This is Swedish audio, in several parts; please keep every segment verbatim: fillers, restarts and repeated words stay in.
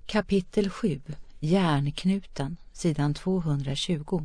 Kapitel sju. Järnknuten, sidan tvåhundratjugo.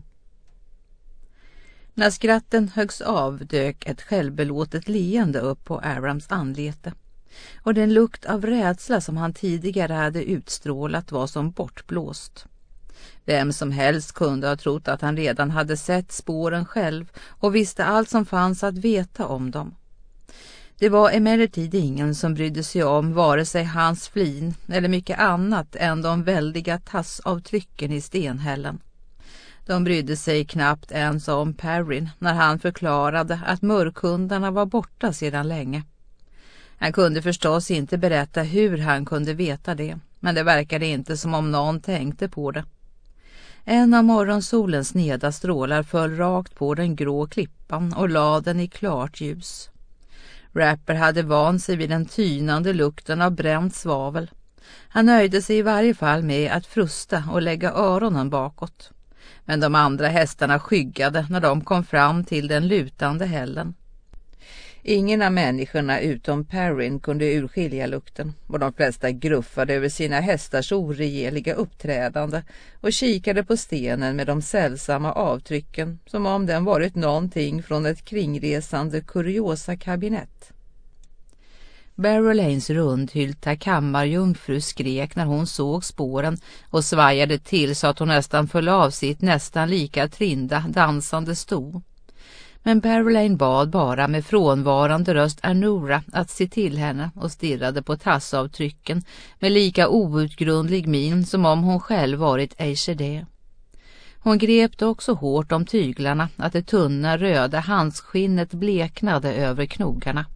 När skratten höggs av dök ett självbelåtet leende upp på Arams anlete, och den lukt av rädsla som han tidigare hade utstrålat var som bortblåst. Vem som helst kunde ha trott att han redan hade sett spåren själv och visste allt som fanns att veta om dem. Det var emellertid ingen som brydde sig om vare sig hans flin eller mycket annat än de väldiga tassavtrycken i stenhällen. De brydde sig knappt ens om Perrin när han förklarade att mörkhundarna var borta sedan länge. Han kunde förstås inte berätta hur han kunde veta det, men det verkade inte som om någon tänkte på det. En av morgonsolens sneda strålar föll rakt på den grå klippan och lade den i klart ljus. Rapper hade vant sig vid den tynande lukten av bränt svavel. Han nöjde sig i varje fall med att frusta och lägga öronen bakåt. Men de andra hästarna skyggade när de kom fram till den lutande hällen. Ingen av människorna utom Perrin kunde urskilja lukten, och de flesta gruffade över sina hästars oregeliga uppträdande och kikade på stenen med de sällsamma avtrycken som om den varit någonting från ett kringresande kuriosa kabinett. Barrow Lanes rundhylta kammarjungfru skrek när hon såg spåren och svajade till så att hon nästan föll av sitt nästan lika trinda dansande sto. Men Barrow Lane bad bara med frånvarande röst Anora att se till henne och stirrade på tassavtrycken med lika outgrundlig min som om hon själv varit Aishede. Hon grep också hårt om tyglarna att det tunna röda handskinnet bleknade över knogarna.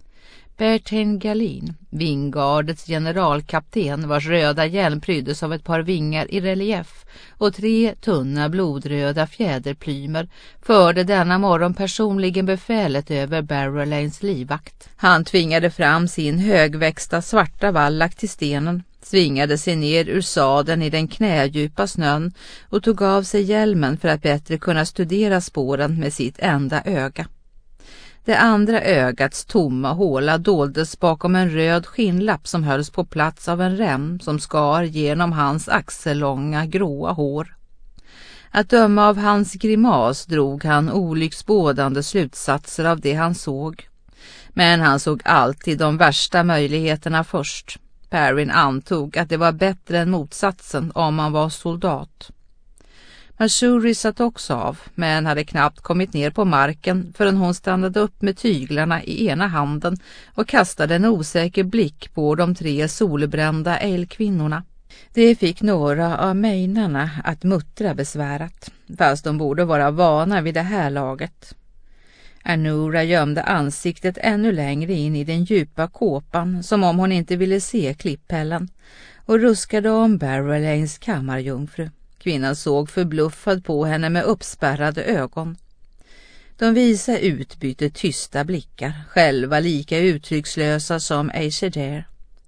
Bertin Galin, Vingardets generalkapten vars röda hjälm pryddes av ett par vingar i relief och tre tunna blodröda fjäderplymer, förde denna morgon personligen befälet över Barrow Lanes livvakt. Han tvingade fram sin högväxta svarta vallack till stenen, svingade sig ner ur sadeln i den knädjupa snön och tog av sig hjälmen för att bättre kunna studera spåren med sitt enda öga. Det andra ögats tomma håla doldes bakom en röd skinnlapp som hölls på plats av en rem som skar genom hans axellånga gråa hår. Att döma av hans grimas drog han olycksbådande slutsatser av det han såg. Men han såg alltid de värsta möjligheterna först. Perrin antog att det var bättre än motsatsen om man var soldat. Mashuri satt också av, men hade knappt kommit ner på marken förrän hon stannade upp med tyglarna i ena handen och kastade en osäker blick på de tre solbrända älgkvinnorna. Det fick några av mejnarna att muttra besvärat, fast de borde vara vana vid det här laget. Anora gömde ansiktet ännu längre in i den djupa kåpan som om hon inte ville se klipphällen och ruskade om Barrow Lanes kammarjungfru. Kvinnan såg förbluffad på henne med uppspärrade ögon. De visa utbytte tysta blickar, själva lika uttryckslösa som Aishede.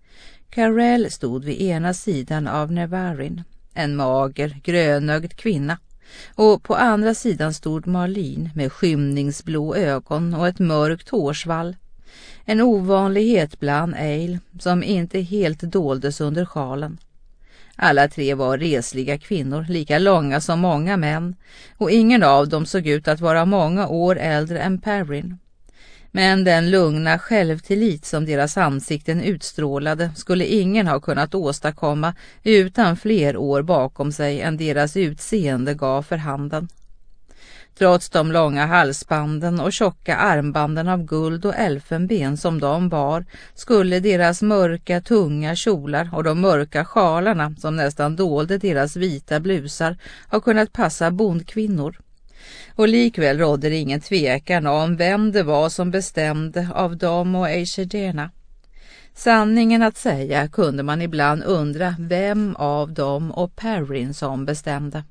Carell stod vid ena sidan av Nevarin, en mager, grönögd kvinna, och på andra sidan stod Marlene med skymningsblå ögon och ett mörkt hårsvall. En ovanlighet bland ale som inte helt doldes under sjalen. Alla tre var resliga kvinnor, lika långa som många män, och ingen av dem såg ut att vara många år äldre än Perrin. Men den lugna självtillit som deras ansikten utstrålade skulle ingen ha kunnat åstadkomma utan fler år bakom sig än deras utseende gav för handen. Trots de långa halsbanden och tjocka armbanden av guld och elfenben som de bar skulle deras mörka tunga kjolar och de mörka sjalarna som nästan dolde deras vita blusar ha kunnat passa bondkvinnor. Och likväl rådde det ingen tvekan om vem det var som bestämde av dem och Aishederna. Sanningen att säga kunde man ibland undra vem av dem och Perrin som bestämde.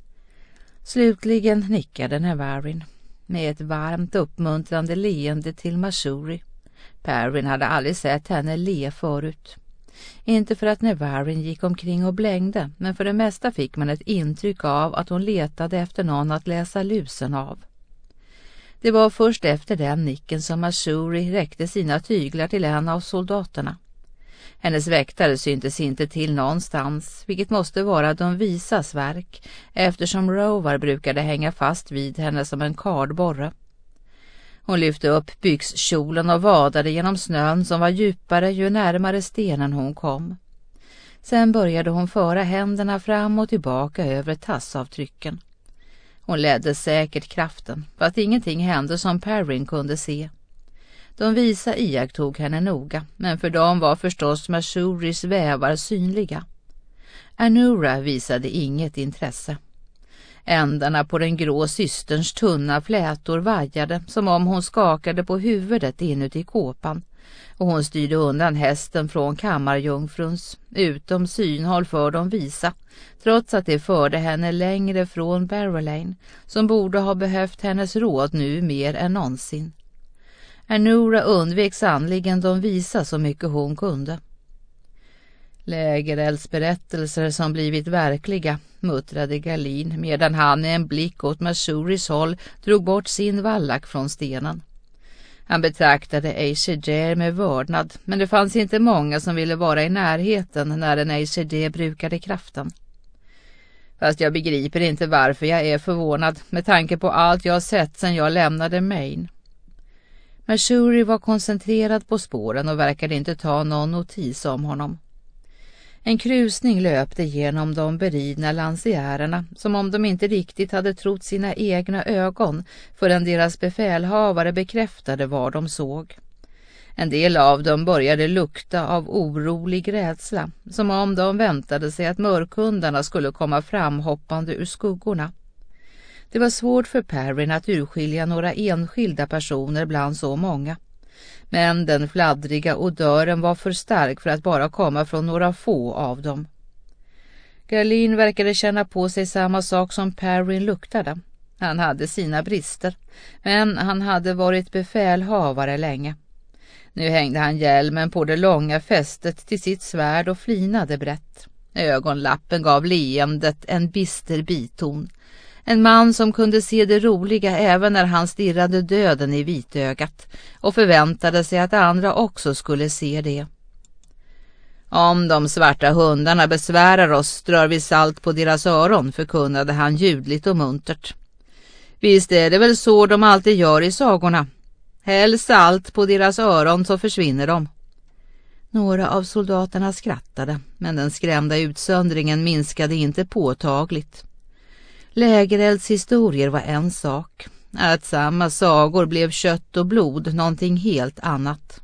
Slutligen nickade Nevarin med ett varmt uppmuntrande leende till Mashuri. Perrin hade aldrig sett henne le förut. Inte för att Nevarin gick omkring och blängde, men för det mesta fick man ett intryck av att hon letade efter någon att läsa lusen av. Det var först efter den nicken som Mashuri räckte sina tyglar till en av soldaterna. Hennes väktare syntes inte till någonstans, vilket måste vara de visas verk, eftersom Rovar brukade hänga fast vid henne som en kardborre. Hon lyfte upp byxkjolen och vadade genom snön som var djupare ju närmare stenen hon kom. Sen började hon föra händerna fram och tillbaka över tassavtrycken. Hon ledde säkert kraften, för att ingenting hände som Perrin kunde se. De visa iakttog henne noga, men för dem var förstås Mashouris vävar synliga. Anura visade inget intresse. Ändarna på den grå systerns tunna flätor vajade som om hon skakade på huvudet inuti kåpan, och hon styrde undan hästen från kammarjungfruns, utom synhåll för de visa, trots att det förde henne längre från Barrowlane, som borde ha behövt hennes råd nu mer än någonsin. Anura undvek sannligen de visa så mycket hon kunde. Lägereldsberättelser som blivit verkliga, muttrade Galin, medan han i en blick åt Mashouris håll drog bort sin vallack från stenen. Han betraktade Aishedjer med vördnad, men det fanns inte många som ville vara i närheten när en Aishedjer brukade kraften. Fast jag begriper inte varför jag är förvånad med tanke på allt jag har sett sedan jag lämnade Maine. Mashouri var koncentrerad på spåren och verkade inte ta någon notis om honom. En krusning löpte genom de beridna lansiererna som om de inte riktigt hade trott sina egna ögon förrän deras befälhavare bekräftade vad de såg. En del av dem började lukta av orolig rädsla, som om de väntade sig att mörkhundarna skulle komma fram hoppande ur skuggorna. Det var svårt för Perrin att urskilja några enskilda personer bland så många. Men den fladdriga odören var för stark för att bara komma från några få av dem. Galin verkade känna på sig samma sak som Perrin luktade. Han hade sina brister, men han hade varit befälhavare länge. Nu hängde han hjälmen på det långa fästet till sitt svärd och flinade brett. Ögonlappen gav leendet en bister biton. En man som kunde se det roliga även när han stirrade döden i vitögat och förväntade sig att andra också skulle se det. Om de svarta hundarna besvärar oss drar vi salt på deras öron, förkunnade han ljudligt och muntert. Visst är det väl så de alltid gör i sagorna. Häll salt på deras öron så försvinner de. Några av soldaterna skrattade, men den skrämda utsöndringen minskade inte påtagligt. Lägereldshistorier var en sak. Att samma sagor blev kött och blod någonting helt annat.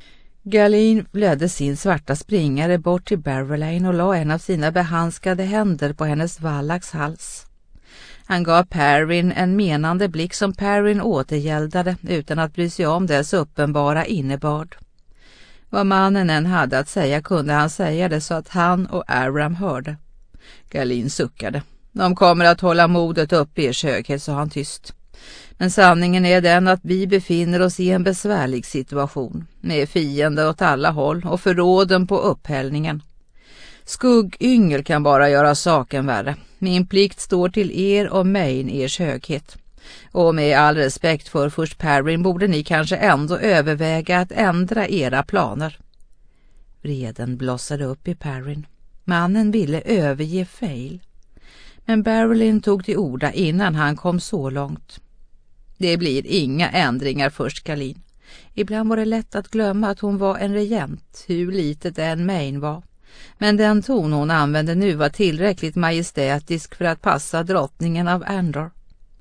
Galin ledde sin svarta springare bort till Barrowlane och la en av sina behandskade händer på hennes vallaks hals. Han gav Perrin en menande blick som Perrin återgäldade utan att bry sig om dess uppenbara innebörd. Vad mannen än hade att säga kunde han säga det så att han och Aram hörde. Galin suckade. De kommer att hålla modet uppe, ers höghet, sa han tyst. Men sanningen är den att vi befinner oss i en besvärlig situation, med fiender åt alla håll och förråden på upphällningen. Skuggyngel kan bara göra saken värre. Min plikt står till er och Maine, ers höghet. Och med all respekt för först Perrin borde ni kanske ändå överväga att ändra era planer. Vreden blossade upp i Perrin. Mannen ville överge Fail. Men Barrowlane tog till orda innan han kom så långt. Det blir inga ändringar först, Galin. Ibland var det lätt att glömma att hon var en regent, hur litet än Maine var. Men den ton hon använde nu var tillräckligt majestätisk för att passa drottningen av Andor.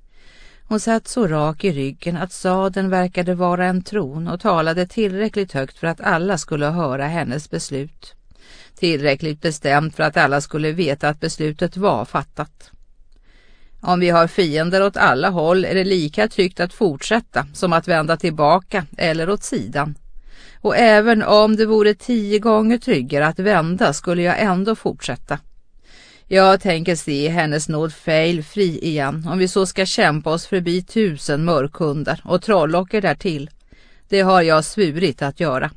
Hon satt så rak i ryggen att sadeln verkade vara en tron och talade tillräckligt högt för att alla skulle höra hennes beslut. Tillräckligt bestämt för att alla skulle veta att beslutet var fattat. Om vi har fiender åt alla håll är det lika tryggt att fortsätta som att vända tillbaka eller åt sidan. Och även om det vore tio gånger tryggare att vända skulle jag ändå fortsätta. Jag tänker se hennes nåd Fail fri igen om vi så ska kämpa oss förbi tusen mörkhundar och trollocker därtill. Det har jag svurit att göra.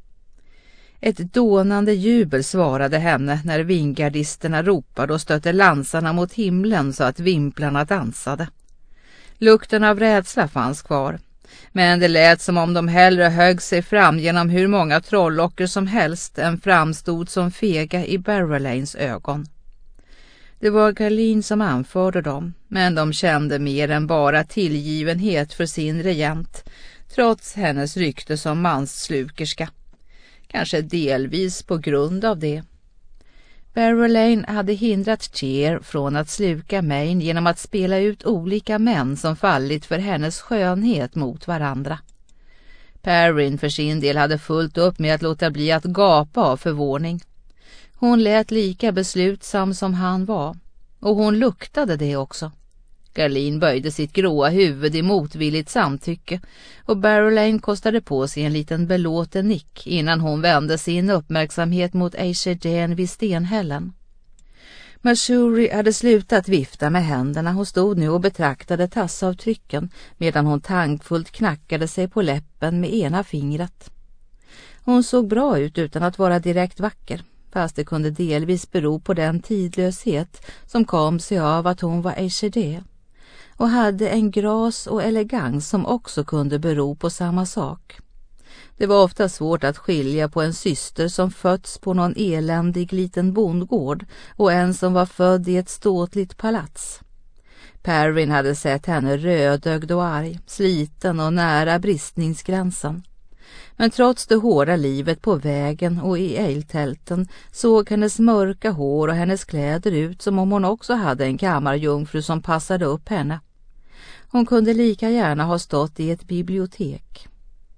Ett dånande jubel svarade henne när vingardisterna ropade och stötte lansarna mot himlen så att vimplarna dansade. Lukten av rädsla fanns kvar, Men det lät som om de hellre högg sig fram genom hur många trollocker som helst än framstod som fega i Barrowlanes ögon. Det var Garline som anförde dem, men de kände mer än bara tillgivenhet för sin regent, trots hennes rykte som mansslukerska. Kanske delvis på grund av det. Barrowlane hade hindrat Tyr från att sluka Mayne genom att spela ut olika män som fallit för hennes skönhet mot varandra. Perrin för sin del hade fullt upp med att låta bli att gapa av förvåning. Hon lät lika beslutsam som han var, och hon luktade det också. Garline böjde sitt gråa huvud i motvilligt samtycke, och Barrowlane kostade på sig en liten belåten nick innan hon vände sin uppmärksamhet mot Aishadane vid stenhällen. Mashuri hade slutat vifta med händerna och stod nu och betraktade tassavtrycken medan hon tankfullt knackade sig på läppen med ena fingret. Hon såg bra ut utan att vara direkt vacker, fast det kunde delvis bero på den tidlöshet som kom sig av att hon var Aishadane, och hade en gras och elegans som också kunde bero på samma sak. Det var ofta svårt att skilja på en syster som fötts på någon eländig liten bondgård och en som var född i ett ståtligt palats. Perrin hade sett henne rödögd och arg, sliten och nära bristningsgränsen. Men trots det hårda livet på vägen och i älgtälten såg hennes mörka hår och hennes kläder ut som om hon också hade en kammarjungfru som passade upp henne. Hon kunde lika gärna ha stått i ett bibliotek.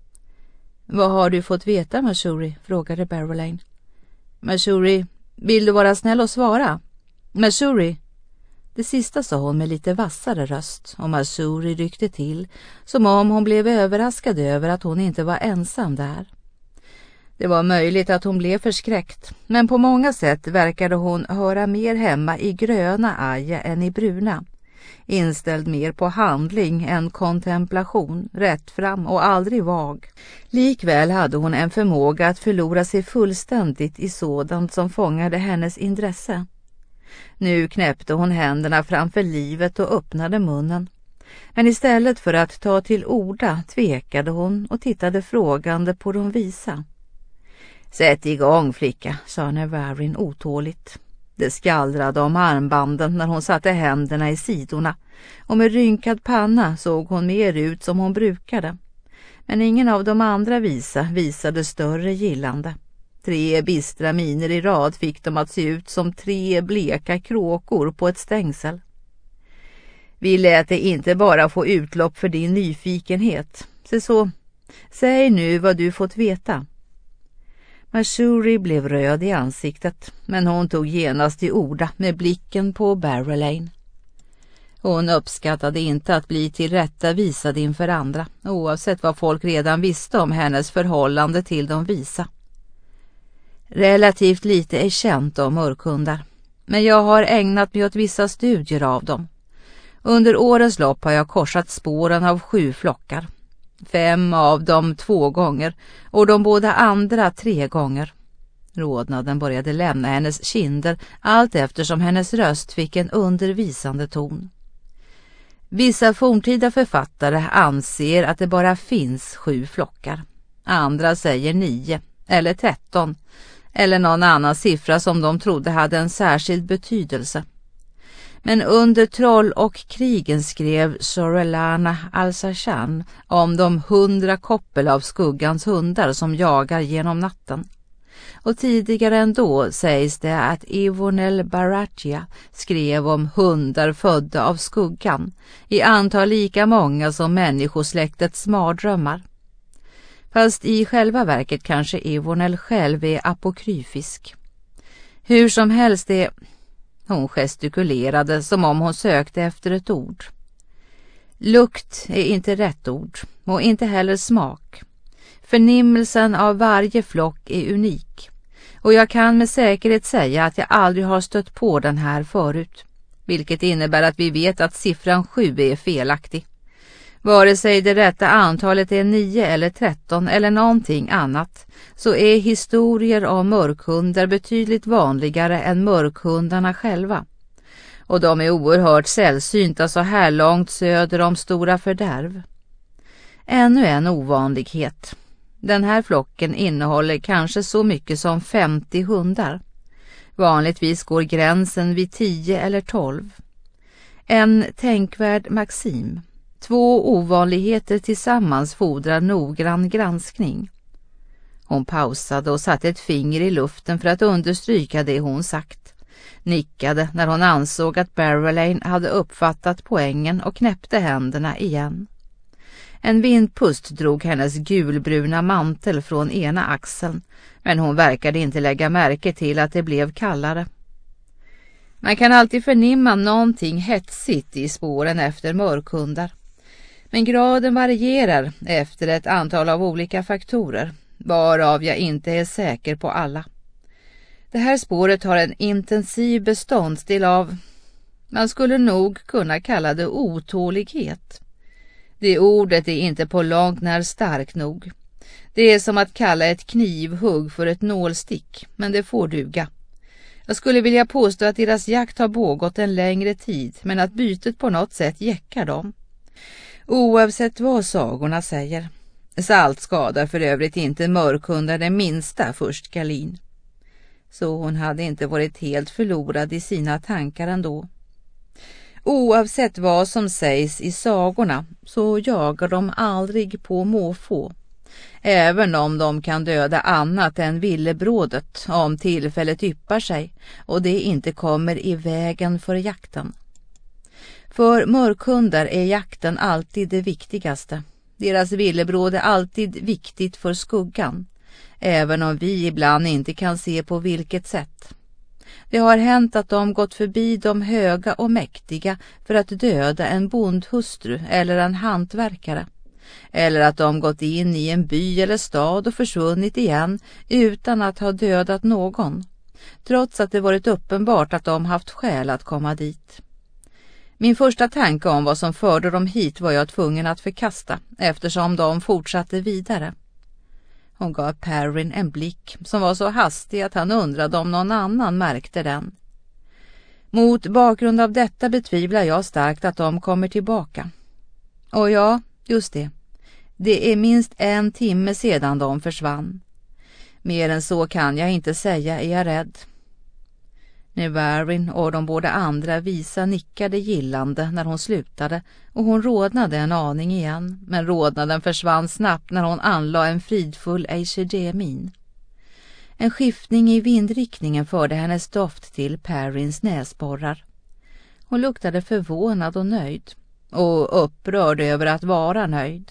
Vad har du fått veta, Mashuri? Frågade Barrowlane. Mashuri, vill du vara snäll och svara? Mashuri. Det sista sa hon med lite vassare röst, och Mashuri ryckte till, som om hon blev överraskad över att hon inte var ensam där. Det var möjligt att hon blev förskräckt, men på många sätt verkade hon höra mer hemma i gröna aja än i bruna. Inställd mer på handling än kontemplation, rätt fram och aldrig vag. Likväl hade hon en förmåga att förlora sig fullständigt i sådant som fångade hennes intresse. Nu knäppte hon händerna framför livet och öppnade munnen. Men istället för att ta till orda tvekade hon och tittade frågande på de visa. Sätt igång, flicka, sa Nevarin otåligt. Det skallrade om armbanden när hon satte händerna i sidorna, och med rynkad panna såg hon mer ut som hon brukade. Men ingen av de andra visa visade större gillande. Tre bistra miner i rad fick dem att se ut som tre bleka kråkor på ett stängsel. Vi lät dig inte bara få utlopp för din nyfikenhet. Se så, säg nu vad du fått veta. Mashuri blev röd i ansiktet, men hon tog genast till orda med blicken på Barrowlane. Hon uppskattade inte att bli tillrättavisad inför andra, oavsett vad folk redan visste om hennes förhållande till de visa. Relativt lite är känt om mörkhundar, men jag har ägnat mig åt vissa studier av dem. Under årens lopp har jag korsat spåren av sju flockar. Fem av dem två gånger och de båda andra tre gånger. Rodnaden började lämna hennes kinder allt eftersom hennes röst fick en undervisande ton. Vissa forntida författare anser att det bara finns sju flockar. Andra säger nio eller tretton eller någon annan siffra som de trodde hade en särskild betydelse. Men under troll och krigen skrev Sorelana Alsachan om de hundra koppel av skuggans hundar som jagar genom natten. Och tidigare ändå sägs det att Ivonel Baratia skrev om hundar födda av skuggan, i antal lika många som människosläktets mardrömmar. Fast i själva verket kanske Ivonel själv är apokryfisk. Hur som helst är... Hon gestikulerade som om hon sökte efter ett ord. Lukt är inte rätt ord, och inte heller smak. Förnimmelsen av varje flock är unik, och jag kan med säkerhet säga att jag aldrig har stött på den här förut, vilket innebär att vi vet att siffran sju är felaktig. Vare sig det rätta antalet är nio eller tretton eller någonting annat, så är historier om mörkhundar betydligt vanligare än mörkhundarna själva. Och de är oerhört sällsynta så här långt söder om Stora Fördärv. Ännu en ovanlighet. Den här flocken innehåller kanske så mycket som femtio hundar. Vanligtvis går gränsen vid tio eller tolv. En tänkvärd maxim. Två ovanligheter tillsammans fordrar noggrann granskning. Hon pausade och satte ett finger i luften för att understryka det hon sagt. Nickade när hon ansåg att Barrowlane hade uppfattat poängen och knäppte händerna igen. En vindpust drog hennes gulbruna mantel från ena axeln, men hon verkade inte lägga märke till att det blev kallare. Man kan alltid förnimma någonting hetsigt i spåren efter mörkhundar. Men graden varierar efter ett antal av olika faktorer, varav jag inte är säker på alla. Det här spåret har en intensiv beståndsdel av, man skulle nog kunna kalla det otålighet. Det ordet är inte på långt när starkt nog. Det är som att kalla ett knivhugg för ett nålstick, men det får duga. Jag skulle vilja påstå att deras jakt har pågått en längre tid, men att bytet på något sätt jäckar dem. Oavsett vad sagorna säger. Salt skadar för övrigt inte mörkhundar det minsta, först Galin. Så hon hade inte varit helt förlorad i sina tankar ändå. Oavsett vad som sägs i sagorna så jagar de aldrig på måfå. Även om de kan döda annat än villebrådet om tillfället yppar sig och det inte kommer i vägen för jakten. För mörkhundar är jakten alltid det viktigaste. Deras villebråd är alltid viktigt för skuggan, även om vi ibland inte kan se på vilket sätt. Det har hänt att de gått förbi de höga och mäktiga för att döda en bondhustru eller en hantverkare. Eller att de gått in i en by eller stad och försvunnit igen utan att ha dödat någon, trots att det varit uppenbart att de haft skäl att komma dit. Min första tanke om vad som förde dem hit var jag tvungen att förkasta, eftersom de fortsatte vidare. Hon gav Perrin en blick som var så hastig att han undrade om någon annan märkte den. Mot bakgrund av detta betvivlar jag starkt att de kommer tillbaka. Och ja, just det. Det är minst en timme sedan de försvann. Mer än så kan jag inte säga, är jag rädd. Nevarin och de båda andra visa nickade gillande när hon slutade och hon rodnade en aning igen, men rodnaden försvann snabbt när hon anlade en fridfull Eichedé-min. En skiftning i vindriktningen förde hennes doft till Perrins näsborrar. Hon luktade förvånad och nöjd, och upprörd över att vara nöjd.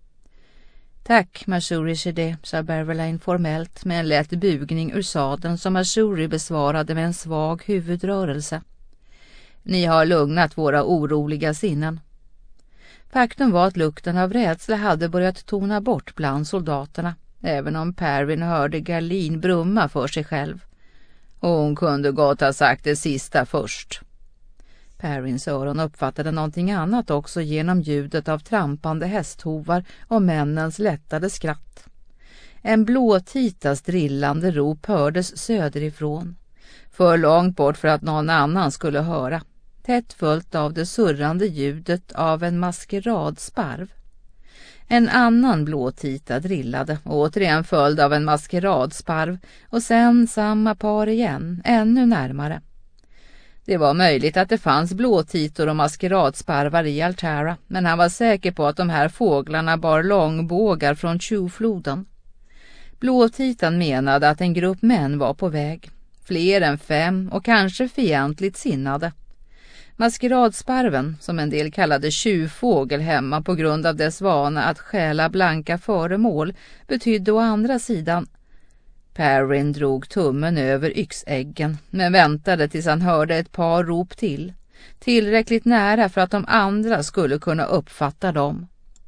Tack, Mashuri Shede, sa Barrowlane formellt med en lätt bugning ur sadeln som Mashuri besvarade med en svag huvudrörelse. Ni har lugnat våra oroliga sinnen. Faktum var att lukten av rädsla hade börjat tona bort bland soldaterna, även om Perrin hörde Galin brumma för sig själv. Och hon kunde gott ha sagt det sista först. Perrins öron uppfattade någonting annat också genom ljudet av trampande hästhovar och männens lättade skratt. En blåtitas drillande rop hördes söderifrån, för långt bort för att någon annan skulle höra, tätt följt av det surrande ljudet av en maskeradsparv. En annan blåtita drillade, återigen följd av en maskeradsparv, och sen samma par igen, ännu närmare. Det var möjligt att det fanns blåtitor och maskeradsparvar i Altara, men han var säker på att de här fåglarna bar långbågar från Tjuvfloden. Blåtitan menade att en grupp män var på väg, fler än fem och kanske fientligt sinnade. Maskeradsparven, som en del kallade tjuvfågel hemma på grund av dess vana att stjäla blanka föremål, betydde å andra sidan. Perrin drog tummen över yxäggen, men väntade tills han hörde ett par rop till, tillräckligt nära för att de andra skulle kunna uppfatta dem.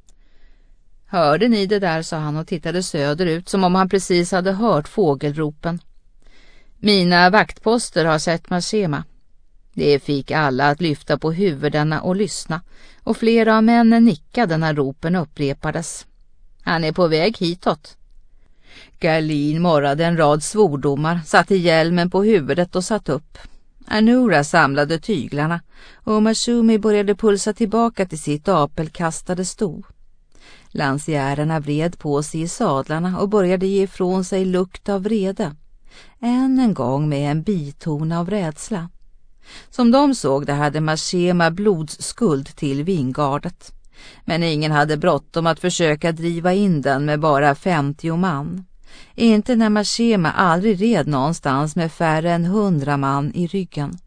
Hörde ni det där, sa han och tittade söderut som om han precis hade hört fågelropen. Mina vaktposter har sett Marshema. Det fick alla att lyfta på huvudena och lyssna, och flera av männen nickade när ropen upprepades. Han är på väg hitåt. Galin morrade en rad svordomar, satte hjälmen på huvudet och satt upp. Anura samlade tyglarna och Mashumi började pulsa tillbaka till sitt apelkastade sto. Lansjärerna vred på sig i sadlarna och började ge ifrån sig lukt av vrede. Än en gång med en biton av rädsla. Som de såg det hade Machema blodsskuld till vingardet. Men ingen hade bråttom att försöka driva in den med bara femtio man. Inte när Machema aldrig red någonstans med färre än hundra man i ryggen.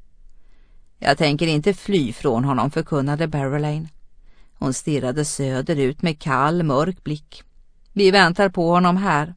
Jag tänker inte fly från honom, förkunnade Barrowlane. Hon stirrade söderut med kall, mörk blick. Vi väntar på honom här.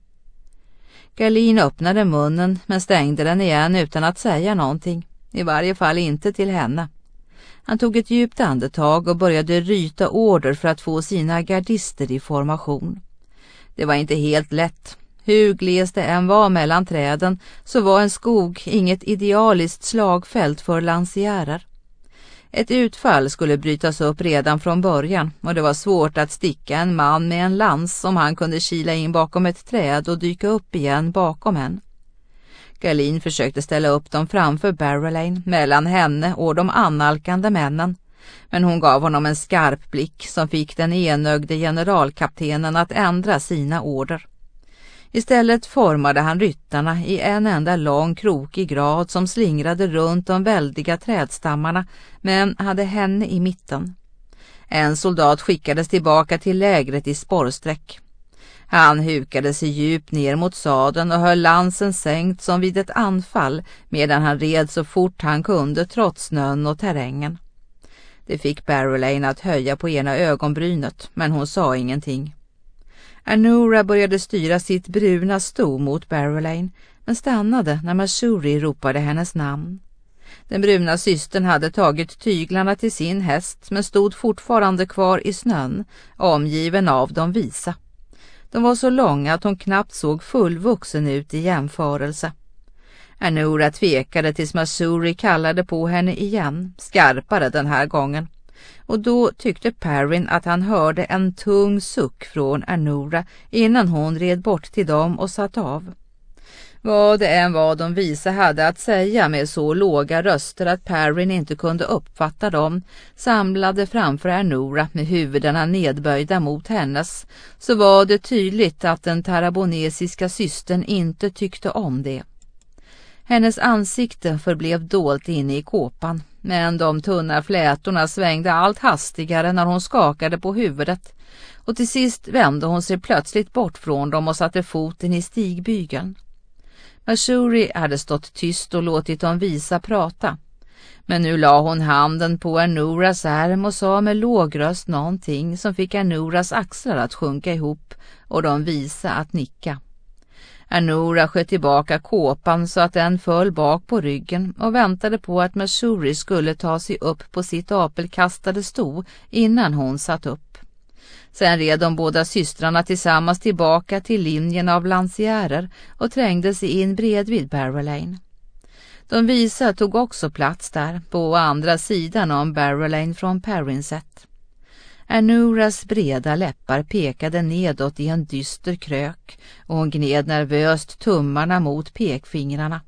Galeen öppnade munnen men stängde den igen utan att säga någonting. I varje fall inte till henne. Han tog ett djupt andetag och började ryta order för att få sina gardister i formation. Det var inte helt lätt. Hur glest det än var mellan träden så var en skog inget idealiskt slagfält för lansjärer. Ett utfall skulle brytas upp redan från början och det var svårt att sticka en man med en lans om han kunde kila in bakom ett träd och dyka upp igen bakom en. Galeen försökte ställa upp dem framför Barrowlane, mellan henne och de annalkande männen, men hon gav honom en skarp blick som fick den enögde generalkaptenen att ändra sina order. Istället formade han ryttarna i en enda lång krokig grad som slingrade runt de väldiga trädstammarna men hade henne i mitten. En soldat skickades tillbaka till lägret i spårsträck. Han hukade sig djupt ner mot sadeln och höll lansen sänkt som vid ett anfall medan han red så fort han kunde trots snön och terrängen. Det fick Barrowlane att höja på ena ögonbrynet men hon sa ingenting. Anura började styra sitt bruna sto mot Barrowlane men stannade när Mashuri ropade hennes namn. Den bruna systern hade tagit tyglarna till sin häst men stod fortfarande kvar i snön, omgiven av de visa. De var så långa att hon knappt såg fullvuxen ut i jämförelse. Anura tvekade tills Mashuri kallade på henne igen, skarpare den här gången. Och då tyckte Perrin att han hörde en tung suck från Anura innan hon red bort till dem och satt av. Vad det än var de visa hade att säga med så låga röster att Perrin inte kunde uppfatta dem, samlade framför Anura med huvudena nedböjda mot hennes, så var det tydligt att den tarabonesiska systern inte tyckte om det. Hennes ansikte förblev dolt inne i kåpan, men de tunna flätorna svängde allt hastigare när hon skakade på huvudet, och till sist vände hon sig plötsligt bort från dem och satte foten i stigbygeln. Mashuri hade stått tyst och låtit dem visa prata, men nu la hon handen på Anuras ärm och sa med låg röst någonting som fick Anuras axlar att sjunka ihop och de visa att nicka. Anura sköt tillbaka kåpan så att den föll bak på ryggen och väntade på att Mashuri skulle ta sig upp på sitt apelkastade sto innan hon satt upp. Sen red de båda systrarna tillsammans tillbaka till linjen av lansjärer och trängde sig in bredvid Barrowlane. De visa tog också plats där, på andra sidan om Barrowlane från Perrinset. Anuras breda läppar pekade nedåt i en dyster krök och hon gned nervöst tummarna mot pekfingrarna.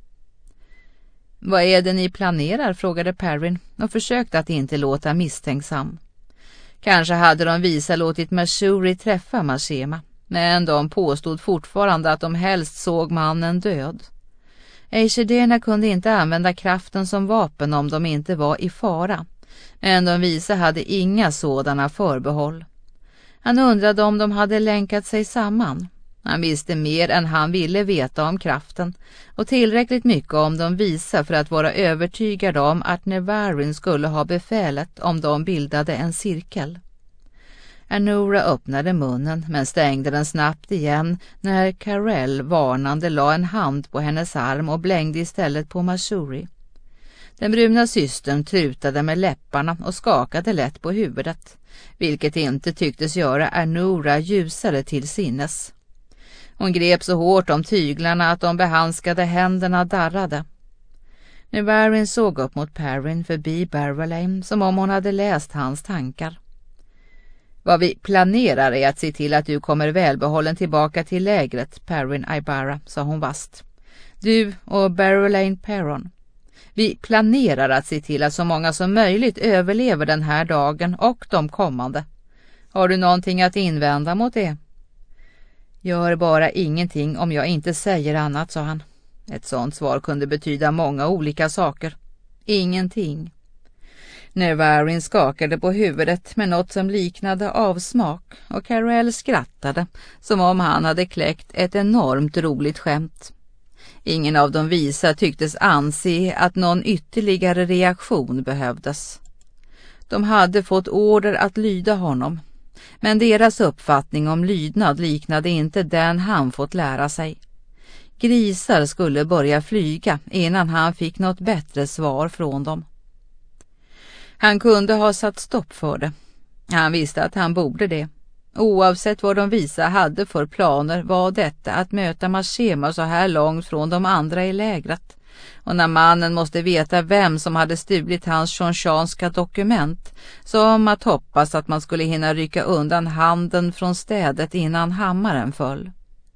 Vad är det ni planerar, frågade Perrin och försökte att inte låta misstänksam. Kanske hade de visa låtit Mashuri träffa Machema, men de påstod fortfarande att de helst såg mannen död. Eishederna kunde inte använda kraften som vapen om de inte var i fara, men de visa hade inga sådana förbehåll. Han undrade om de hade länkat sig samman. Han visste mer än han ville veta om kraften och tillräckligt mycket om de visa för att vara övertygad om att Nevarin skulle ha befälet om de bildade en cirkel. Anura öppnade munnen men stängde den snabbt igen när Karel varnande la en hand på hennes arm och blängde istället på Mashuri. Den bruna systern trutade med läpparna och skakade lätt på huvudet, vilket inte tycktes göra Anura ljusare till sinnes. Hon grep så hårt om tyglarna att de behandskade händerna darrade. Nevarin såg upp mot Perrin förbi Barrowlane som om hon hade läst hans tankar. Vad vi planerar är att se till att du kommer välbehållen tillbaka till lägret, Perrin Aybara, sa hon vast. Du och Barrowlane Perron. Vi planerar att se till att så många som möjligt överlever den här dagen och de kommande. Har du någonting att invända mot det? Gör bara ingenting om jag inte säger annat, sa han. Ett sånt svar kunde betyda många olika saker. Ingenting. Nevarin skakade på huvudet med något som liknade avsmak och Carell skrattade som om han hade kläckt ett enormt roligt skämt. Ingen av de visa tycktes anse att någon ytterligare reaktion behövdes. De hade fått order att lyda honom, men deras uppfattning om lydnad liknade inte den han fått lära sig. Grisar skulle börja flyga innan han fick något bättre svar från dem. Han kunde ha satt stopp för det. Han visste att han borde det. Oavsett vad de visa hade för planer var detta att möta Mashema så här långt från de andra i lägret. Och när mannen måste veta vem som hade stulit hans shonchanska dokument, som att hoppas att man skulle hinna rycka undan handen från städet innan hammaren föll.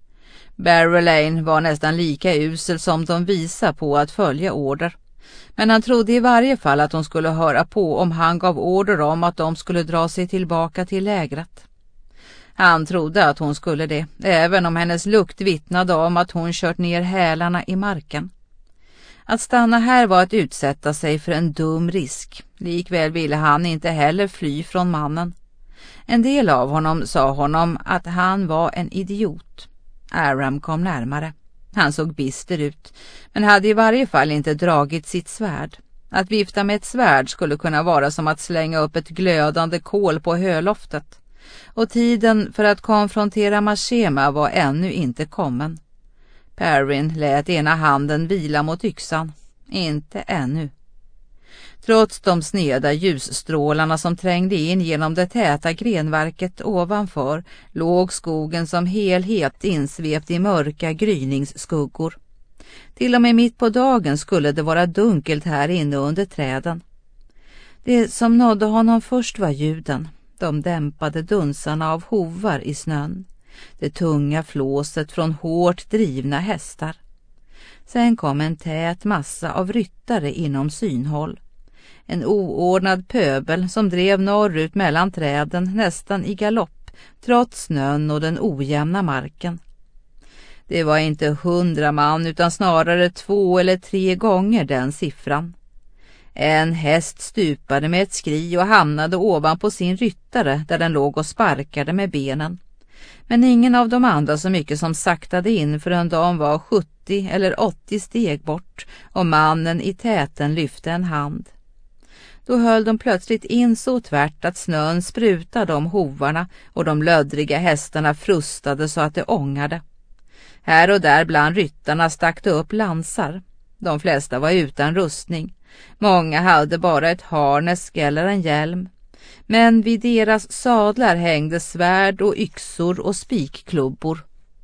Barry Lane var nästan lika usel som de visa på att följa order. Men han trodde i varje fall att de skulle höra på om han gav order om att de skulle dra sig tillbaka till lägret. Han trodde att hon skulle det, även om hennes lukt vittnade om att hon kört ner hälarna i marken. Att stanna här var att utsätta sig för en dum risk. Likväl ville han inte heller fly från mannen. En del av honom sa honom att han var en idiot. Aram kom närmare. Han såg bister ut, men hade i varje fall inte dragit sitt svärd. Att vifta med ett svärd skulle kunna vara som att slänga upp ett glödande kol på höloftet. Och tiden för att konfrontera Mashema var ännu inte kommen. Perrin lät ena handen vila mot yxan. Inte ännu. Trots de sneda ljusstrålarna som trängde in genom det täta grenverket ovanför låg skogen som helhet insvept i mörka gryningsskuggor. Till och med mitt på dagen skulle det vara dunkelt här inne under träden. Det som nådde honom först var ljuden, de dämpade dunsarna av hovar i snön, det tunga flåset från hårt drivna hästar. Sen kom en tät massa av ryttare inom synhåll. En oordnad pöbel som drev norrut mellan träden nästan i galopp, trots snön och den ojämna marken. Det var inte hundra man utan snarare två eller tre gånger den siffran. En häst stupade med ett skri och hamnade ovanpå sin ryttare där den låg och sparkade med benen. Men ingen av de andra så mycket som saktade in förrän de var sjuttio eller åttio steg bort och mannen i täten lyfte en hand. Då höll de plötsligt in så tvärt att snön sprutade om hovarna och de löddriga hästarna frustade så att det ångade. Här och där bland ryttarna stack det upp lansar. De flesta var utan rustning. Många hade bara ett harnesk eller en hjälm. Men vid deras sadlar hängde svärd och yxor och spikklubbor.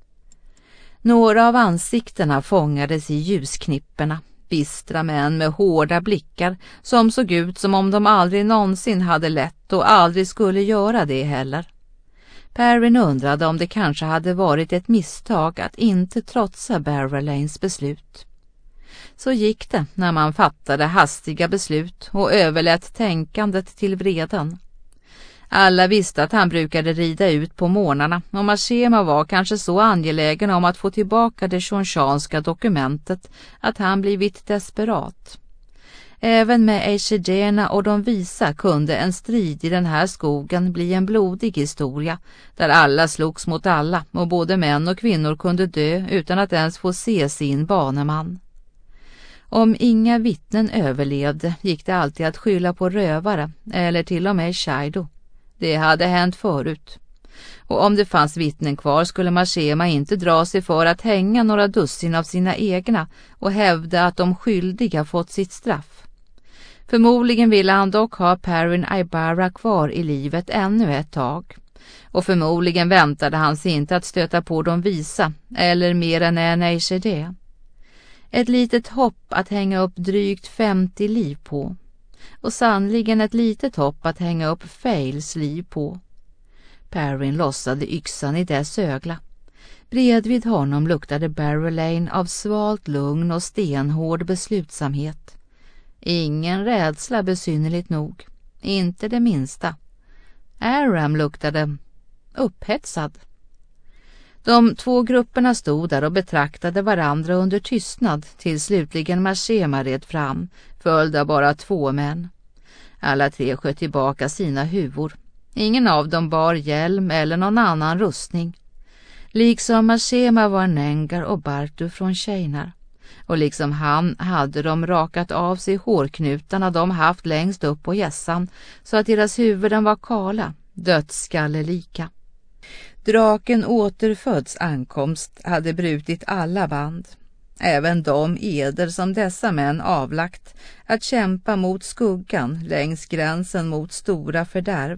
Några av ansiktena fångades i ljusknipporna. Bistra män med hårda blickar som såg ut som om de aldrig någonsin hade lätt och aldrig skulle göra det heller. Perrin undrade om det kanske hade varit ett misstag att inte trotsa Barry Lanes beslut. Så gick det när man fattade hastiga beslut och överlät tänkandet till vreden. Alla visste att han brukade rida ut på morgnarna och Mashema var kanske så angelägen om att få tillbaka det shonchanska dokumentet att han blivit desperat. Även med Eishedena och de visa kunde en strid i den här skogen bli en blodig historia där alla slogs mot alla och både män och kvinnor kunde dö utan att ens få se sin baneman. Om inga vittnen överlevde gick det alltid att skylla på rövare eller till och med Shaido. Det hade hänt förut. Och om det fanns vittnen kvar skulle Mashema inte dra sig för att hänga några dussin av sina egna och hävda att de skyldiga fått sitt straff. Förmodligen ville han dock ha Perrin Aybara kvar i livet ännu ett tag. Och förmodligen väntade han sig inte att stöta på de visa eller mer än en Eishede. Ett litet hopp att hänga upp drygt femtio liv på. Och sannligen ett litet hopp att hänga upp Fails liv på. Perrin lossade yxan i dess ögla. Bredvid honom luktade Barry Lane av svalt lugn och stenhård beslutsamhet. Ingen rädsla besynnerligt nog. Inte det minsta. Aram luktade upphetsad. De två grupperna stod där och betraktade varandra under tystnad till slutligen Mashema red fram, följd av bara två män. Alla tre sköt tillbaka sina huvor. Ingen av dem bar hjälm eller någon annan rustning. Liksom Mashema var Nengar och Bartu från Shinar. Och liksom han hade de rakat av sig hårknutarna de haft längst upp på hjässan så att deras huvuden var kala, dödskallelika. Draken återföds ankomst hade brutit alla band, även de eder som dessa män avlagt att kämpa mot skuggan längs gränsen mot stora fördärv.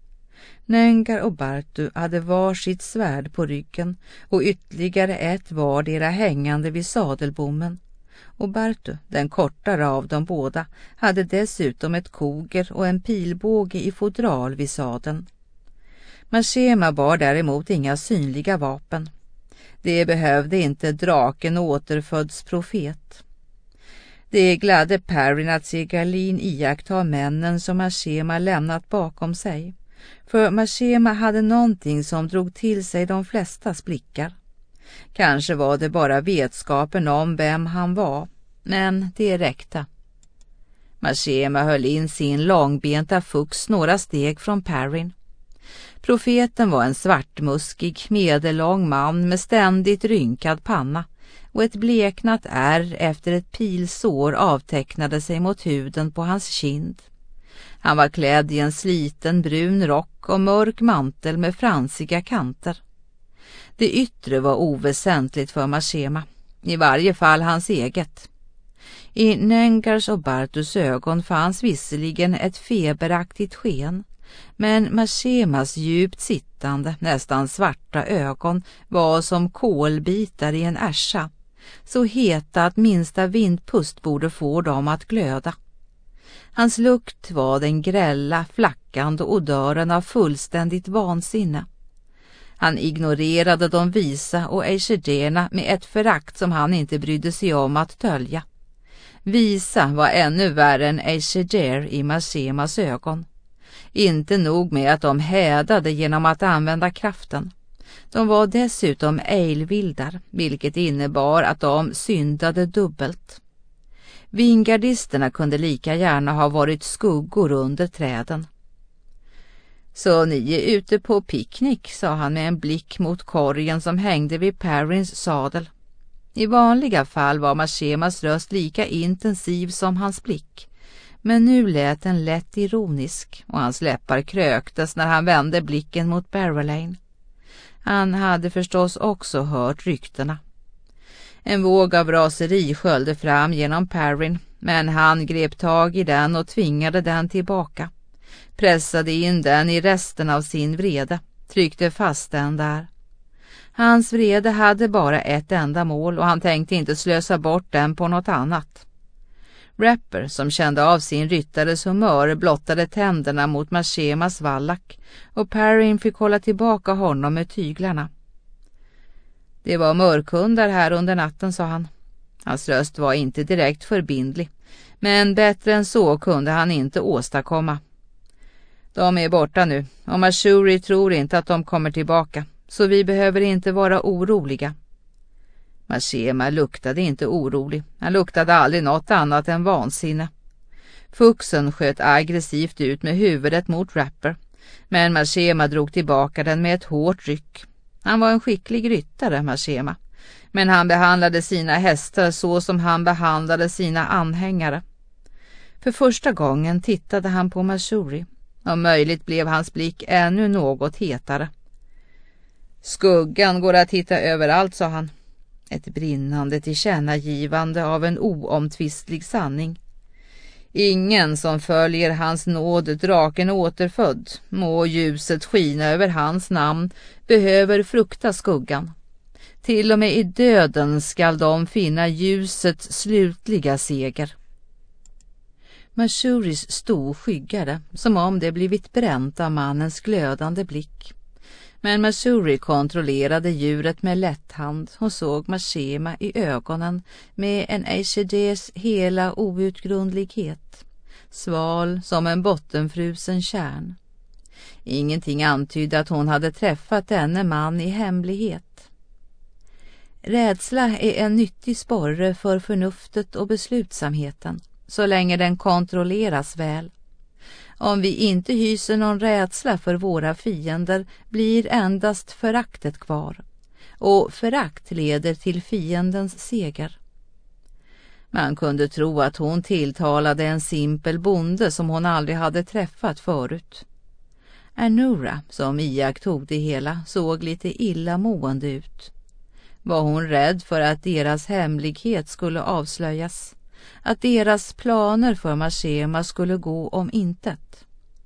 Nengar och Bartu hade var sitt svärd på ryggen och ytterligare ett vardera hängande vid sadelbommen. Och Bartu, den kortare av dem båda, hade dessutom ett koger och en pilbåge i fodral vid sadeln. Mashema bar däremot inga synliga vapen. Det behövde inte draken återföds profet. Det gladde Perrin att se Garlin iaktta männen som Mashema lämnat bakom sig. För Mashema hade någonting som drog till sig de flestas blickar. Kanske var det bara vetskapen om vem han var, men det räckte. Mashema höll in sin långbenta fux några steg från Perrin. Profeten var en svartmuskig, medellång man med ständigt rynkad panna och ett bleknat ärr efter ett pilsår avtecknade sig mot huden på hans kind. Han var klädd i en sliten brun rock och mörk mantel med fransiga kanter. Det yttre var oväsentligt för Mashema, i varje fall hans eget. I Nengars och Bartus ögon fanns visserligen ett feberaktigt sken, men Mashemas djupt sittande, nästan svarta ögon var som kolbitar i en ärsa, så heta att minsta vindpust borde få dem att glöda. Hans lukt var den grälla, flackande odören av fullständigt vansinne. Han ignorerade de visa och eishederna med ett förakt som han inte brydde sig om att tölja. Visa var ännu värre än eisheder i Mashemas ögon. Inte nog med att de hädade genom att använda kraften. De var dessutom ejlvildar, vilket innebar att de syndade dubbelt. Vingardisterna kunde lika gärna ha varit skuggor under träden. Så ni är ute på picknick, sa han med en blick mot korgen som hängde vid Perrins sadel. I vanliga fall var Mashemas röst lika intensiv som hans blick. Men nu lät den lätt ironisk och hans läppar kröktes när han vände blicken mot Barrowlane. Han hade förstås också hört ryktena. En våg av raseri sköljde fram genom Perrin, men han grep tag i den och tvingade den tillbaka. Pressade in den i resten av sin vrede, tryckte fast den där. Hans vrede hade bara ett enda mål och han tänkte inte slösa bort den på något annat. Rapper, som kände av sin ryttares humör, blottade tänderna mot Mashemas vallack och Perrin fick hålla tillbaka honom med tyglarna. Det var mörkhundar här under natten, sa han. Hans röst var inte direkt förbindlig, men bättre än så kunde han inte åstadkomma. De är borta nu och Mashuri tror inte att de kommer tillbaka, så vi behöver inte vara oroliga. Mashema luktade inte orolig. Han luktade aldrig något annat än vansinne. Fuxen sköt aggressivt ut med huvudet mot Rapper, men Mashema drog tillbaka den med ett hårt ryck. Han var en skicklig ryttare, Mashema, men han behandlade sina hästar så som han behandlade sina anhängare. För första gången tittade han på Mashuri. Om möjligt blev hans blick ännu något hetare. Skuggan går att hitta överallt, sa han. Ett brinnande tillkännagivande av en oomtvistlig sanning. Ingen som följer hans nåd, draken återfödd, må ljuset skina över hans namn, behöver frukta skuggan. Till och med i döden skall de finna ljusets slutliga seger. Mashuris stod skyggade, som om det blivit bränt av mannens glödande blick. Men Mashuri kontrollerade djuret med lätt hand och såg Mashema i ögonen med en eisheders hela outgrundlighet, sval som en bottenfrusen kärn. Ingenting antydde att hon hade träffat denne man i hemlighet. Rädsla är en nyttig sporre för förnuftet och beslutsamheten, så länge den kontrolleras väl. Om vi inte hyser någon rädsla för våra fiender blir endast föraktet kvar, och förakt leder till fiendens seger. Man kunde tro att hon tilltalade en simpel bonde som hon aldrig hade träffat förut. Anura, som iakttog det hela, såg lite illamående ut. Var hon rädd för att deras hemlighet skulle avslöjas, att deras planer för Mashema skulle gå om intet?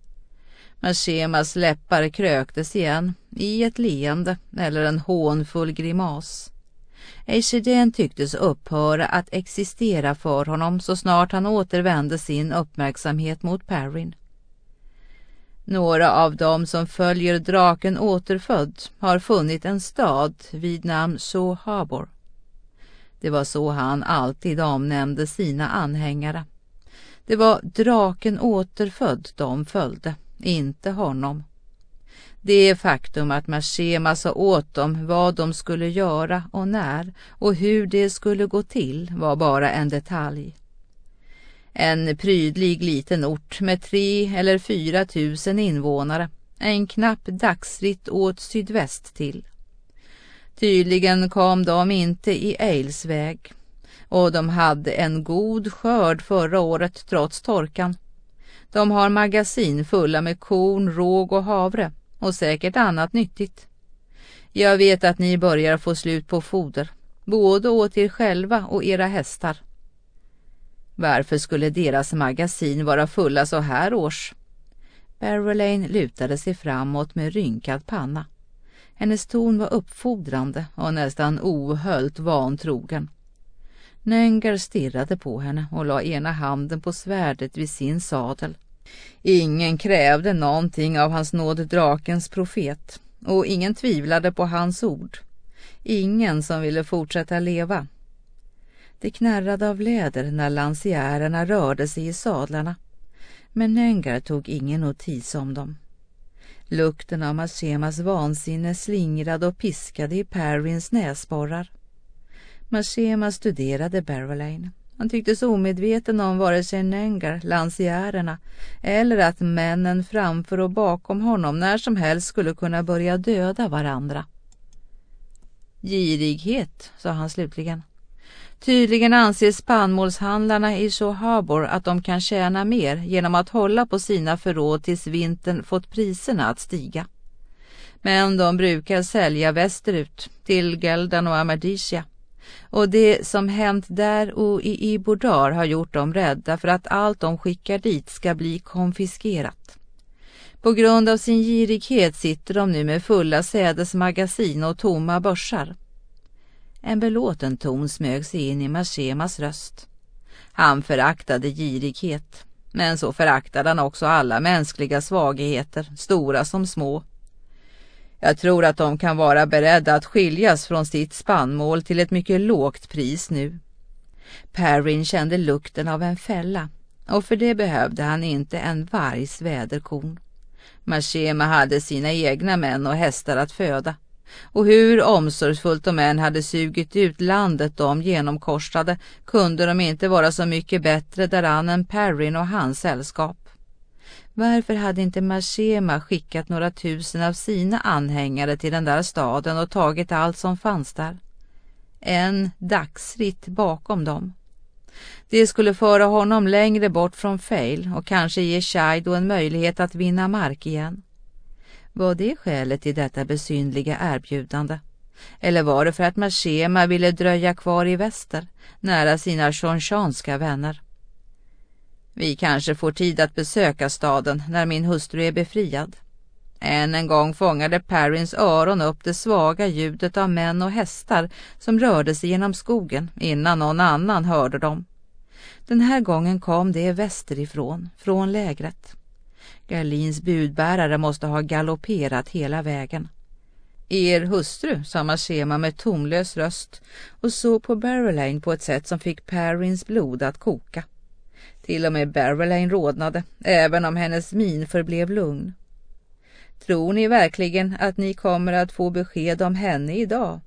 Mashemas läppar kröktes igen i ett leende eller en hånfull grimas. Ejshiden tycktes upphöra att existera för honom så snart han återvände sin uppmärksamhet mot Perrin. Några av dem som följer draken återfödd har funnit en stad vid namn Shaw Harbor. Det var så han alltid omnämnde sina anhängare. Det var draken återfödd de följde, inte honom. Det faktum att Mashema sa åt dem vad de skulle göra och när och hur det skulle gå till var bara en detalj. En prydlig liten ort med tre eller fyra tusen invånare, en knapp dagsritt åt sydväst till. Tydligen kom de inte i Aylesväg, och de hade en god skörd förra året trots torkan. De har magasin fulla med korn, råg och havre och säkert annat nyttigt. Jag vet att ni börjar få slut på foder, både åt er själva och era hästar. Varför skulle deras magasin vara fulla så här års? Barrowlane lutade sig framåt med rynkad panna. Hennes ton var uppfordrande och nästan ohöljt vantrogen. Nenger stirrade på henne och la ena handen på svärdet vid sin sadel. Ingen krävde någonting av hans nåd drakens profet, och ingen tvivlade på hans ord. Ingen som ville fortsätta leva. Det knärrade av läder när lansjärerna rörde sig i sadlarna, men Nenger tog ingen notis om dem. Lukten av Mashemas vansinne slingrade och piskade i Perrins näsborrar. Mashema studerade Barrowlane. Han tycktes omedveten om vare sig Nenger, lansjärerna eller att männen framför och bakom honom när som helst skulle kunna börja döda varandra. Girighet, sa han slutligen. Tydligen anser spannmålshandlarna i Shaw Harbor att de kan tjäna mer genom att hålla på sina förråd tills vintern fått priserna att stiga. Men de brukar sälja västerut, till Geldan och Amadisia. Och det som hänt där och i Ibordar har gjort dem rädda för att allt de skickar dit ska bli konfiskerat. På grund av sin girighet sitter de nu med fulla sädesmagasin och tomma börsar. En belåten ton smög sig in i Mashemas röst. Han föraktade girighet, men så föraktade han också alla mänskliga svagheter, stora som små. Jag tror att de kan vara beredda att skiljas från sitt spannmål till ett mycket lågt pris nu. Perrin kände lukten av en fälla, och för det behövde han inte en vargs väderkorn. Mashema hade sina egna män och hästar att föda, och hur omsorgsfullt de än hade sugit ut landet de genomkorsade kunde de inte vara så mycket bättre däran än Perrin och hans sällskap. Varför hade inte Mashema skickat några tusen av sina anhängare till den där staden och tagit allt som fanns där? En dagsritt bakom dem. Det skulle föra honom längre bort från Fail och kanske ge Shaido en möjlighet att vinna mark igen. Var det skälet till detta besynliga erbjudande? Eller var det för att Mashema ville dröja kvar i väster, nära sina shonchanska vänner? Vi kanske får tid att besöka staden när min hustru är befriad. Än en gång fångade Perrins öron upp det svaga ljudet av män och hästar som rörde sig genom skogen innan någon annan hörde dem. Den här gången kom det västerifrån, från lägret. Garlins budbärare måste ha galopperat hela vägen. Er hustru, sa Mashema med tonlös röst och såg på Barrowlane på ett sätt som fick Perrins blod att koka. Till och med Barrowlane rodnade, även om hennes min förblev lugn. Tror ni verkligen att ni kommer att få besked om henne idag?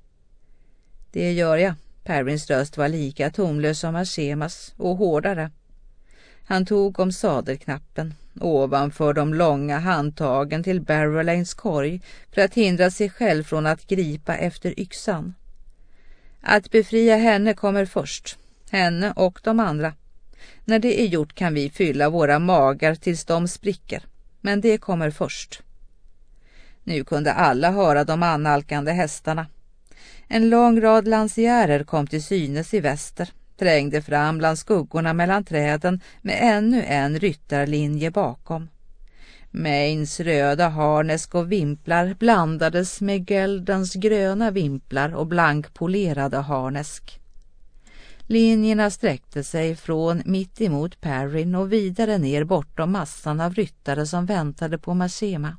Det gör jag. Perrins röst var lika tonlös som Mashemas och hårdare. Han tog om sadelknappen ovanför de långa handtagen till Barrowlanes korg för att hindra sig själv från att gripa efter yxan. Att befria henne kommer först, henne och de andra. När det är gjort kan vi fylla våra magar tills de spricker, men det kommer först. Nu kunde alla höra de annalkande hästarna. En lång rad lansierer kom till synes i väster, trängde fram bland skuggorna mellan träden med ännu en ryttarlinje bakom. Mains röda harnesk och vimplar blandades med Geldens gröna vimplar och blankpolerade harnesk. Linjerna sträckte sig från mitt emot Perrin och vidare ner bortom massan av ryttare som väntade på Mashema.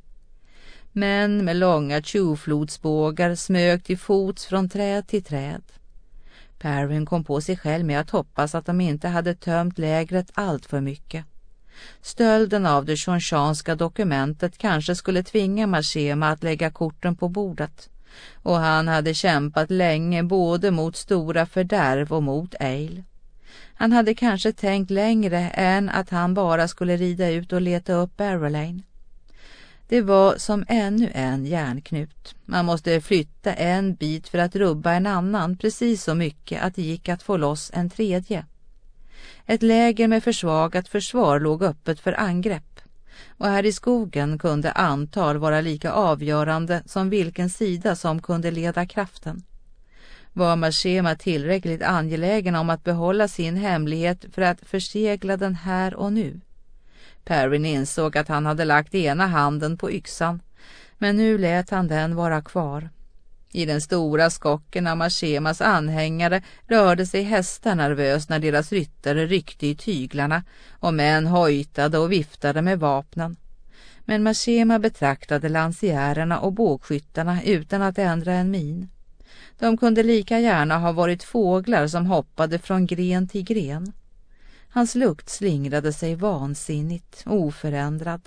Män med långa tjuvflodsbågar smög till fots från träd till träd. Perrin kom på sig själv med att hoppas att de inte hade tömt lägret allt för mycket. Stölden av det chonshanska dokumentet kanske skulle tvinga Mashema att lägga korten på bordet. Och han hade kämpat länge både mot stora fördärv och mot Eil. Han hade kanske tänkt längre än att han bara skulle rida ut och leta upp Barrowlane. Det var som ännu en järnknut. Man måste flytta en bit för att rubba en annan precis så mycket att det gick att få loss en tredje. Ett läger med försvagat försvar låg öppet för angrepp. Och här i skogen kunde antal vara lika avgörande som vilken sida som kunde leda kraften. Var Mashema tillräckligt angelägen om att behålla sin hemlighet för att försegla den här och nu? Perrin insåg att han hade lagt ena handen på yxan, men nu lät han den vara kvar. I den stora skocken av Mashemas anhängare rörde sig hästar nervöst när deras ryttare ryckte i tyglarna och män hojtade och viftade med vapnen. Men Mashema betraktade lansiererna och bågskyttarna utan att ändra en min. De kunde lika gärna ha varit fåglar som hoppade från gren till gren. Hans lukt slingrade sig vansinnigt, oförändrad.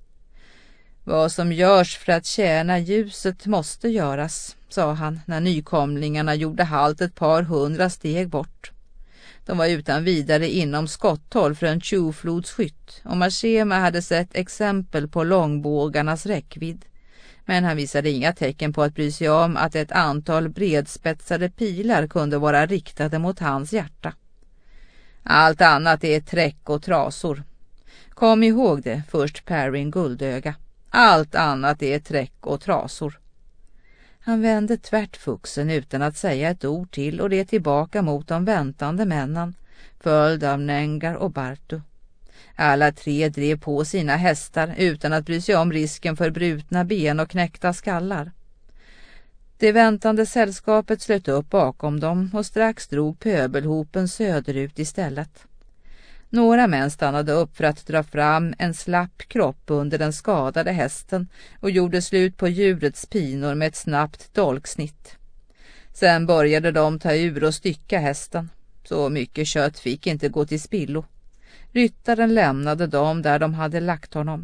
Vad som görs för att tjäna ljuset måste göras, sa han när nykomlingarna gjorde halt ett par hundra steg bort. De var utan vidare inom skotthåll för en tjuvflodsskytt och Mashema hade sett exempel på långbågarnas räckvidd. Men han visade inga tecken på att bry sig om att ett antal bredspetsade pilar kunde vara riktade mot hans hjärta. Allt annat är träck och trasor. Kom ihåg det, först Perrin Guldöga. Allt annat är träck och trasor. Han vände tvärt fuxen utan att säga ett ord till och det tillbaka mot de väntande männen, följd av Nengar och Bartu. Alla tre drev på sina hästar utan att bry sig om risken för brutna ben och knäckta skallar. Det väntande sällskapet slöt upp bakom dem och strax drog pöbelhopen söderut istället. Några män stannade upp för att dra fram en slapp kropp under den skadade hästen och gjorde slut på djurets pinor med ett snabbt dolksnitt. Sen började de ta ur och stycka hästen. Så mycket kött fick inte gå till spillo. Ryttaren lämnade dem där de hade lagt honom.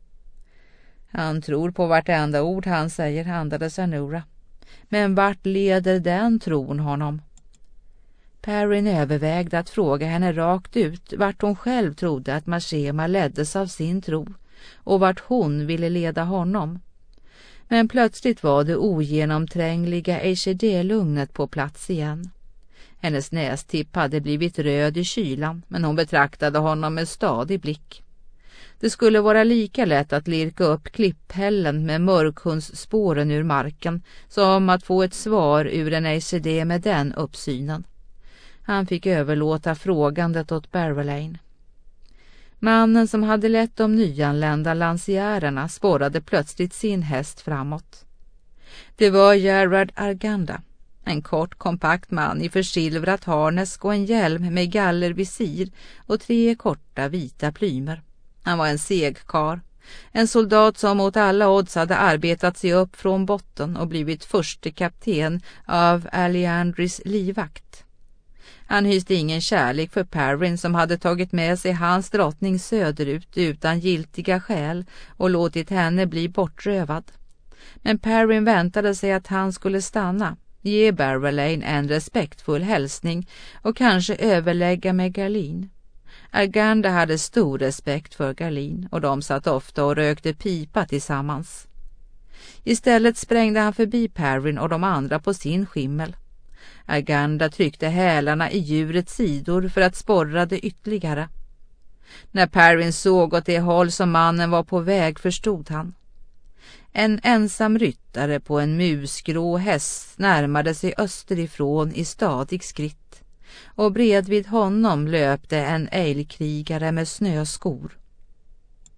Han tror på vartenda ord han säger, andades Anura. Men vart leder den tron honom? Perrin övervägde att fråga henne rakt ut vart hon själv trodde att Mashema leddes av sin tro och vart hon ville leda honom. Men plötsligt var det ogenomträngliga Eishede-lugnet på plats igen. Hennes nästipp hade blivit röd i kylan, men hon betraktade honom med stadig blick. Det skulle vara lika lätt att lirka upp klipphällen med mörkhundsspåren ur marken som att få ett svar ur en Eishede med den uppsynen. Han fick överlåta frågandet åt Barrowlane. Mannen som hade lett de nyanlända lansiererna spårade plötsligt sin häst framåt. Det var Gerard Arganda, en kort kompakt man i försilvrat harnesk och en hjälm med gallervisir och tre korta vita plymer. Han var en segkar, en soldat som mot alla odds hade arbetat sig upp från botten och blivit förste kapten av Alliandris livvakt. Han hyste ingen kärlek för Perrin som hade tagit med sig hans drottning söderut utan giltiga skäl och låtit henne bli bortrövad. Men Perrin väntade sig att han skulle stanna, ge Barrowlane en respektfull hälsning och kanske överlägga med Garlin. Arganda hade stor respekt för Garlin och de satt ofta och rökte pipa tillsammans. Istället sprängde han förbi Perrin och de andra på sin skimmel. Arganda tryckte hälarna i djurets sidor för att sporra det ytterligare. När Perrin såg åt det håll som mannen var på väg förstod han. En ensam ryttare på en musgrå häst närmade sig österifrån i stadig skritt, och bredvid honom löpte en älgkrigare med snöskor.